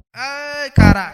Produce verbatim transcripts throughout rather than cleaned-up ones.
Ai, caralho.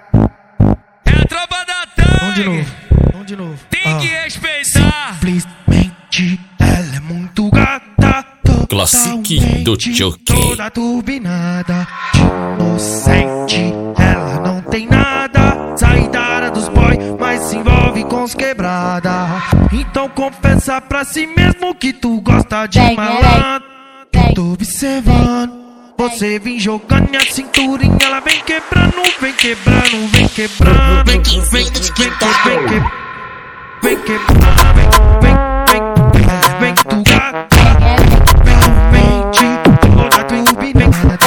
É a tropa da Tangue. Vamos de novo, vamos de novo. Tem Ah. que respeitar. Simplesmente ela é muito gata. Classic do Choque. Toda turbinada, inocente, ela não tem nada. Sai da área dos boy, mas se envolve com os quebrada. Então confessa pra si mesmo que tu gosta de Vem, malandro. vem, Eu tô observando. Você vem jogando minha cinturinha, ela vem quebrando, vem quebrando, vem quebrando, vem que vem, vem que vem que vem quebrando, vem, vem, vem, vem tu gata, vem mente, toda turbinada,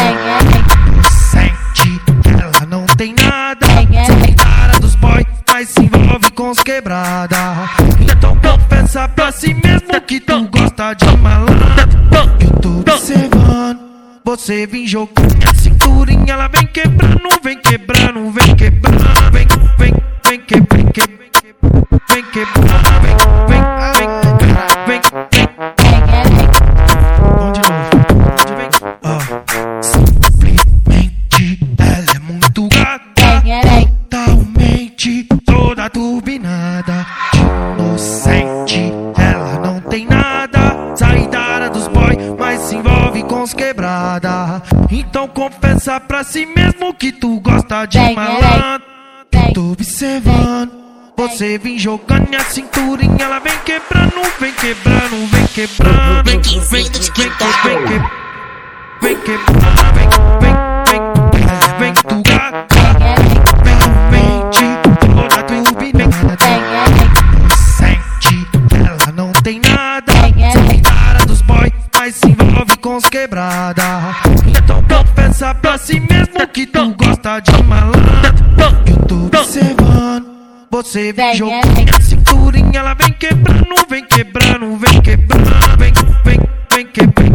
sente, ela não tem nada, sai da área dos boy, mas se envolve com os quebrada. Então confessa pra si mesmo que tu gosta de malandro. Eu tô observando. Você vem jogando minha cinturinha, ela vem quebrando, vem quebrando, vem quebrando, vem, vem, vem que, vem que, vem quebrando, vem, vem, vem, vem, vem. Vamos de novo, vem. Ah. Simplesmente ela é muito gata, totalmente toda turbinada, inocente, ela não tem nada. Sai da área dos boy, mas se envolve com os quebrada. Então confessa pra si mesmo que tu gosta de Vem, malandro. vem, Eu tô observando. Você vem jogando minha cinturinha, ela vem quebrando, vem quebrando, vem quebrando, vem que vem, vem que vem que vem quebrando, vem, vem, vem, vem tu gata, vem mente, toda turbinada, sente, ela não tem nada. Sai da área dos boy, mas se envolve com os quebrada. Então confessa pra si mesmo que tu gosta de malandro. Eu tô observando. Você vem jogando minha cinturinha, ela vem quebrando, vem quebrando, vem quebrando, vem, vem, vem quebrando.